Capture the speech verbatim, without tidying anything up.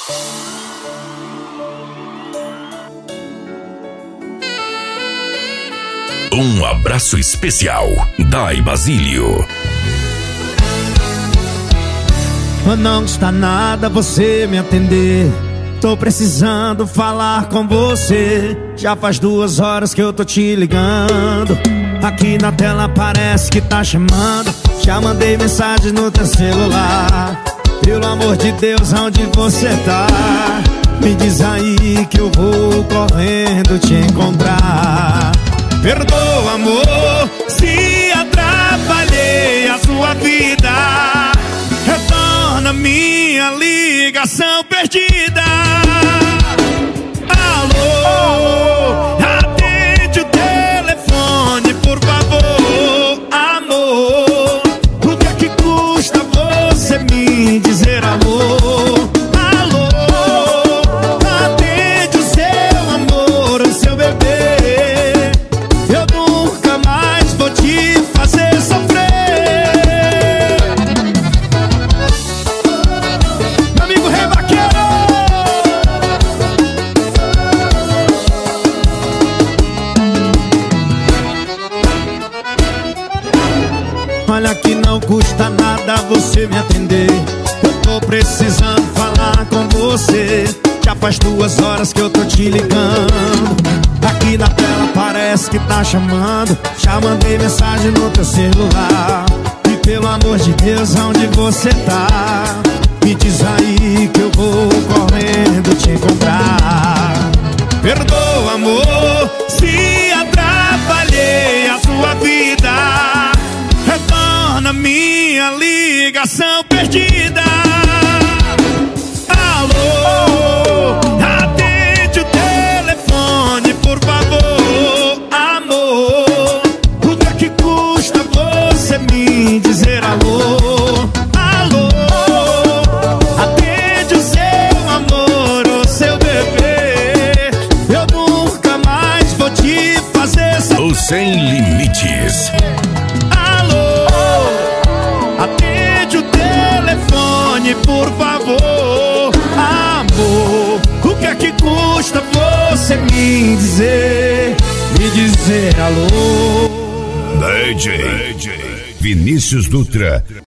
Um abraço especial, Dai Basílio. Não custa nada você me atender. Tô precisando falar com você. Já faz duas horas que eu tô te ligando. Aqui na tela parece que tá chamando. Já mandei mensagem no teu celular. Pelo amor de Deus, onde você tá? Me diz aí que eu vou correndo te encontrar. Perdoa, amor, se atrapalhei a sua vida. Retorna minha ligação perdida. Alô, atende o telefone, por favor. Amor, o que é que custa você me dizer alô? Alô, atende o seu amor, o seu bebê. Eu nunca mais vou te fazer sofrer. Meu amigo Rei Vaqueiro. Olha que não custa nada você me atender. Eu tô precisando falar com você. Já faz duas horas que eu tô te ligando. Aqui na tela parece que tá chamando. Já mandei mensagem no teu celular. E pelo amor de Deus, onde você tá? Me diz aí que eu vou correndo te encontrar. Perdoa, amor, se atrapalhei a sua vida. Retorna minha ligação perdida. Alô, atende o telefone, por favor. Amor, o que é que custa você me dizer alô? Alô, atende o seu amor, o seu bebê. Eu nunca mais vou te fazer sofrer. O Sem Limites. Atende o telefone, por favor. Amor, o que é que custa você me dizer, me dizer alô? D J Vinícius Dutra.